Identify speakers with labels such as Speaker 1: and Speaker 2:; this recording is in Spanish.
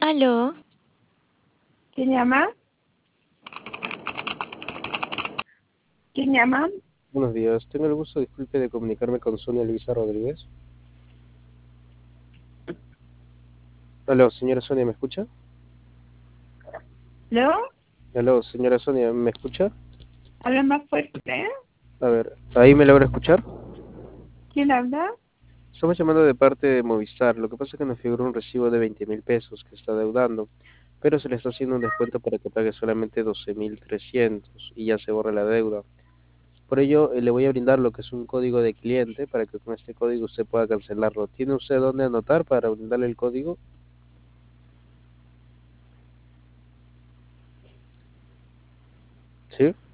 Speaker 1: Aló,
Speaker 2: ¿Quién llama? ¿Quién llama?
Speaker 3: Buenos días, tengo el gusto, disculpe, de comunicarme con Sonia Luisa Rodríguez. Aló, señora Sonia, ¿me escucha?
Speaker 2: ¿Lo?
Speaker 3: Aló, señora Sonia, ¿me escucha?
Speaker 2: ¿Habla más fuerte?
Speaker 3: A ver, ¿ahí me logra escuchar?
Speaker 2: ¿Quién habla?
Speaker 3: Estamos llamando de parte de Movistar. Lo que pasa es que nos figura un recibo de 20.000 pesos que está deudando, pero se le está haciendo un descuento para que pague solamente 12.300 y ya se borre la deuda. Por ello, le voy a brindar lo que es un código de cliente para que con este código usted pueda cancelarlo. ¿Tiene usted dónde anotar para brindarle el código? ¿Sí?